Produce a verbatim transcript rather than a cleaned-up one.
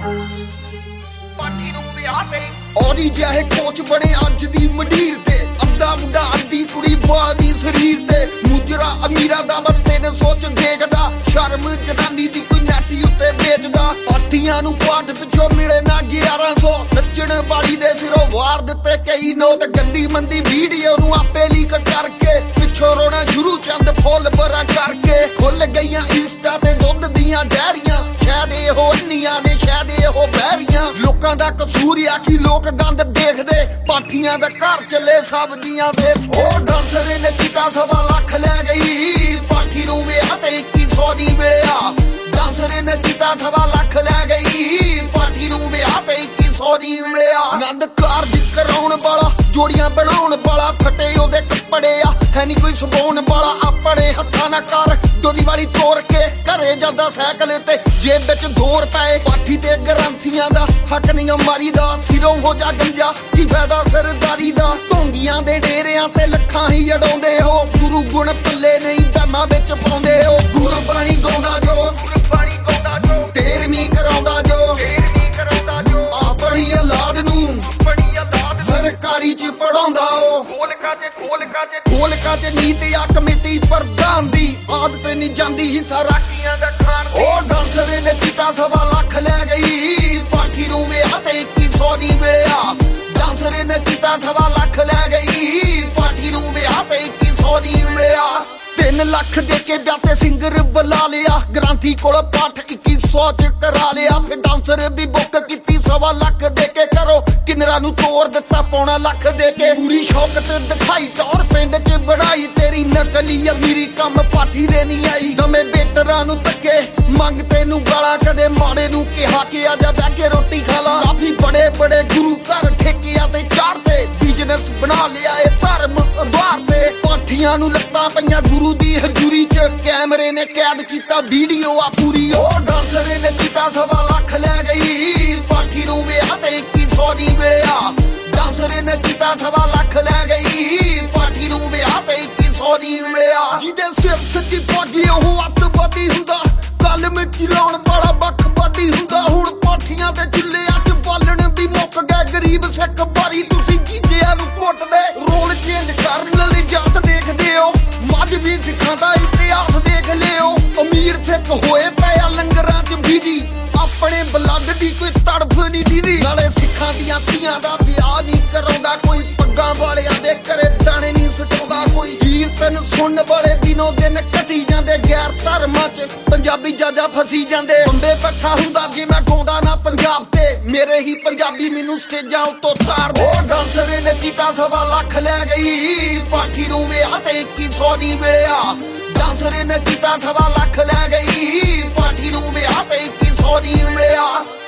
ਔਰੀ ਜਿਹੇ ਕੋਚ ਬਣੇ ਅੱਜ ਦੀ ਮੰਡੀਰ ਤੇ, ਅੱਧਾ ਮੁੰਡਾ ਅੱਧੀ ਕੁੜੀ ਬਾਦੀ ਸਰੀਰ ਤੇ, ਮੁਜਰਾ ਅਮੀਰਾਂ ਦਾ ਬੰਦੇ ਨੇ ਸੋਚ ਦੇਖਦਾ, ਸ਼ਰਮ ਜਨਾਨੀ ਦੀ ਕੋਈ ਨੈਟੀ ਉੱਤੇ ਵੇਚਦਾ, ਪਾਠੀਆਂ ਨੂੰ ਪਾਠ ਪਿੱਛੋਂ ਮਿਲੇ ਨਾ ਗਿਆਰਾਂ ਸੌ, ਨੱਚਣ ਵਾਲੀ ਦੇ ਸਿਰੋਂ ਵਾਰ ਦਿੱਤੇ ਕਈ ਨੋਟ, ਗੰਦੀ ਮੰਦੀ ਵੀਡੀਓ ਨੂੰ ਆਪੇ ਲੀਕ ਕਰਕੇ, ਪਿੱਛੋਂ ਰੋਣਾ ਸ਼ੁਰੂ ਚੰਦ ਫੁੱਲ ਬਰਾਂ ਕਰਕੇ, ਖੁੱਲ ਗਈਆਂ ਇੰਸਟਾ ਤੇ ਦੁੱਧ ਦੀਆਂ ਡੈਰੀਆਂ, ਸ਼ਾਇਦ ਇਹੋ ਅੰਨੀਆਂ ਨੇ ਸ਼ਾਇਦ ਇਹੋ ਬਹਿਰੀਆਂ, ਲੋਕਾਂ ਦਾ ਕਸੂਰ ਆ ਕਿ ਲੋਕ ਗੰਦ ਦੇਖਦੇ, ਪਾਠੀਆਂ ਦਾ ਘਰ ਚੱਲੇ ਸਬਜ਼ੀਆਂ ਵੇਚ, ਉਹ ਡਾਂਸਰ ਨੇ ਕੀਤਾ ਸਵਾ ਲੱਖ ਲੈ ਗਈ, ਪਾਠੀ ਨੂੰ ਵਿਆਹ ਤੇ ਇੱਕੀ ਸੌ ਨਹੀਂ ਮਿਲਿਆ, ਡਾਂਸਰ ਨੇ ਕੀਤਾ ਸਵਾ ਲੱਖ ਲੈ ਗਈ, ਪਾਠੀ ਨੂੰ ਵਿਆਹ ਤੇ ਇੱਕੀ ਸੌ ਨਹੀਂ ਮਿਲਿਆ, ਆਨੰਦ ਕਾਰਜ ਕਰਾਉਣ ਵਾਲਾ ਜੋੜੀਆਂ ਬਣਾਉਣ ਵਾਲਾ, ਫਟੇ ਉਹਦੇ ਕੱਪੜੇ ਆ ਹੈ ਨੀ ਕੋਈ ਸਵਾਉਣ ਵਾਲਾ, ਆਪਣੇ ਹੱਥਾਂ ਨਾਲ ਕਰ ਡੋਲੀ ਵਾਲੀ ਤੋੜ ਕੇ ਘਰੇ ਜਾਂਦਾ ਸਾਈਕਲ ਤੇ, ਜੇਬ ਵਿੱਚ ਦੋ ਰੁਪਏ, ਪਾਠੀ ਤੇ ਗ੍ਰੰਥੀਆਂ ਦਾ ਹੱਕ ਨਹੀਂ ਮਾਰੀ ਦਾ, ਸਿਰੋਂ ਹੋ ਜਾ ਗੰਜਾ ਕੀ ਫਾਇਦਾ ਸਰਦਾਰੀ ਦਾ, ਢੋਂਗੀਆਂ ਦੇ ਡੇਰਿਆਂ ਤੇ ਲੱਖਾਂ ਹੀ ਅਡਾਉਂਦੇ ਹੋ, ਗੁਰੂ ਗੁਣ ਪੱਲੇ ਨਹੀਂ ਬਹਿਮਾਂ ਵਿੱਚ ਪਾਉਂਦੇ ਹੋ, ਗੁਰਬਾਣੀ ਗਾਉਂਦਾ ਜੋ ਤੇਰਵੀਂ ਕਰਾਉਂਦਾ ਜੋ, ਆਪਣੀ ਔਲਾਦ ਨੂੰ ਸਰਕਾਰੀ ਚ ਪੜਾਉਂਦਾ, ਉਹ ਖੋਲਕਾ ਤੇ ਨੀਤ ਆ ਕਮੇਟੀ ਪ੍ਰਧਾਨ ਦੀ, ਆਦਤ ਨਹੀਂ ਜਾਂਦੀ ਹਿੱਸਾ ਰਾਖੀਆਂ ਦਾ ਖਾਣ ਦੀ, ਉਹ ਡਾਂਸਰ ਨੇ ਕੀਤਾ ਸਵਾ ਲੱਖ ਲੈ ਗਈ, ਪਾਠੀ ਨੂੰ ਵਿਆਹ ਤੇ ਇੱਕੀ ਸੌ ਨਹੀਂ ਮਿਲਿਆ, ਡਾਂਸਰ ਨੇ ਕੀਤਾ ਸਵਾ ਲੱਖ ਲੈ ਗਈ, ਪਾਠੀ ਨੂੰ ਵਿਆਹ ਤੇ ਇੱਕੀ ਸੌ ਨਹੀਂ ਮਿਲਿਆ, ਤਿੰਨ ਲੱਖ ਦੇ ਕੇ ਵਿਆਹ ਤੇ ਸਿੰਗਰ ਬੁਲਾ ਲਿਆ, ਗ੍ਰਾਂਥੀ ਕੋਲ ਪਾਠ ਇੱਕੀ ਸੌ ਚ ਕਰਾ ਲਿਆ, ਫਿਰ ਡਾਂਸਰ ਵੀ ਬੁੱਕ ਕੀਤੀ ਸਵਾ ਲੱਖ ਦੇ ਕੇ, ਕਰੋ ਕਿੰਨਰਾਂ ਨੂੰ ਤੋੜ ਦਿੱਤਾ ਪੌਣਾ ਲੱਖ ਦੇ ਕੇ, ਪੂਰੀ ਸ਼ੌਕਤ ਦਿਖਾਈ ਟੌਰ ਪਿੰਡ ਚ ਬਣਾਈ, ਤੇਰੀ ਨਕਲੀ ਅਮੀਰੀ ਕੰਮ ਪਾਠੀ ਦੇ ਨਹੀਂ ਆਈ, ਦਮੇ ਬੇਟਰਾਂ ਨੂੰ ਧੱਕੇ ਮੰਗ ਤੈਨੂੰ ਗਾਲਾਂ, ਕਦੇ ਮਾੜੇ ਨੂੰ ਕਿਹਾ ਕਿ ਆ ਜਾ ਬਹਿ ਕੇ ਰੋਟੀ ਖਾ ਲਾ, ਕਾਫੀ ਬੜੇ ਬੜੇ ਗੁਰੂ ਘਰ ਠੇਕਿਆਂ ਤੇ ਚਾੜਦੇ, ਬਿਜ਼ਨਸ ਬਣਾ ਲਿਆ ਇਹ ਧਰਮ ਉਧਾਰ ਤੇ, ਪਾਠੀਆਂ ਨੂੰ ਲੱਤਾਂ ਪਈਆਂ ਗੁਰੂ ਦੀ ਹਜ਼ੂਰੀ ਚ, ਕੈਮਰੇ ਨੇ ਕੈਦ ਕੀਤਾ ਵੀਡੀਓ ਆ ਪੂਰੀ, ਉਹ ਡਾਂਸਰ ਨੇ ਕੀਤਾ ਸਵਾ ਲੱਖ ਲੈ ਗਈ, ਪਾਠੀ ਨੂੰ ਵਿਆਹ ਤੇ ਇੱਕੀ ਸੌ ਨਹੀਂ ਮਿਲਿਆ, ਡਾਂਸਰ ਨੇ ਕੀਤਾ ਸਵਾ ਲੱਖ ਲੈ ਗਈ, ਪਾਠੀ ਨੂੰ ਵਿਆਹ ਤੇ ਇੱਕੀ ਸੌ ਨਹੀਂ ਮਿਲਿਆ, ਜਿਹਦੇ ਸਿਰ ਸੱਚੀ ਪਾਠੀ ਉਹ ਅੱਤਵਾਦੀ ਹੁੰਦਾ, ਗੱਲ ਵਿੱਚ ਲਾਉਣ ਵਾਲਾ ਵੱਖਵਾਦੀ ਹੁੰਦਾ, ਹੁਣ ਪਾਠੀਆਂ ਤੇ ਚੁੱਲ੍ਹਿਆਂ ਚ ਬਾਲਣ ਵੀ ਮੁੱਕ ਗਏ, ਗਰੀਬ ਸਿੱਖ ਬਾਰੀ ਤੁਸੀਂ ਜੀਜਿਆਂ ਨੂੰ ਕੁੱਟਦੇ, ਰੋਲ ਚੇਂਜ ਕਰਨ ਲਈ ਜਾਤ ਦੇਖਦੇ ਹੋ, ਮਜ਼੍ਹਬੀ ਸਿੱਖਾਂ ਦਾ ਇਤਿਹਾਸ ਦੇਖ ਲਿਓ, ਅਮੀਰ ਸਿੱਖ ਹੋਏ ਪਏ ਆ ਲੰਗਰਾਂ ਚ ਬੀਜੀ, ਆਪਣੇ ਬਲੱਡ ਦੀ ਕੋਈ ਤੜਫ ਨਹੀਂ ਦੀਦੀ, ਨਾਲੇ ਸਿੱਖਾਂ ਦੀਆਂ ਧੀਆਂ ਦਾ ਵਿਆਹ ਨਹੀਂ ਕਰਾਉਂਦਾ ਕੋਈ, ਪੱਗਾਂ ਵਾਲਿਆਂ ਦੇ ਘਰੇ ਦਾਣੇ ਨਹੀਂ ਸੁਟਾਉਂਦਾ ਕੋਈ, ਕੀਰਤਨ ਸੁਣਨ ਵਾਲੇ ਦਿਨੋਂ ਦਿਨ ਘਟੀ ਜਾਂਦੇ, ਗੈਰ ਧਰਮਾਂ ਚ ਪੰਜਾਬੀ ਜਾਜਾ ਫਸੀ ਜਾਂਦੇ, ਬੰਬੇ ਬੈਠਾ ਹੁੰਦਾ ਜੇ ਮੈਂ ਗਾਉਂਦਾ ਨਾ ਪੰਜਾਬ ਤੇ, ਮੇਰੇ ਹੀ ਪੰਜਾਬੀ ਮੈਨੂੰ ਸਟੇਜਾਂ ਉੱਤੋਂ ਤਾਰਦੇ, ਉਹ ਡਾਂਸਰ ਨੇ ਕੀਤਾ ਸਵਾ ਲੱਖ ਲੈ ਗਈ, ਪਾਠੀ ਨੂੰ ਵਿਆਹ ਤੇ ਇੱਕੀ ਸੌ ਨਹੀਂ ਮਿਲਿਆ, ਡਾਂਸਰ ਨੇ ਕੀਤਾ ਸਵਾ ਲੱਖ ਲੈ ਗਈ, ਪਾਠੀ ਨੂੰ ਵਿਆਹ ਤੇ ਇੱਕੀ ਸੌ ਨਹੀਂ ਮਿਲਿਆ।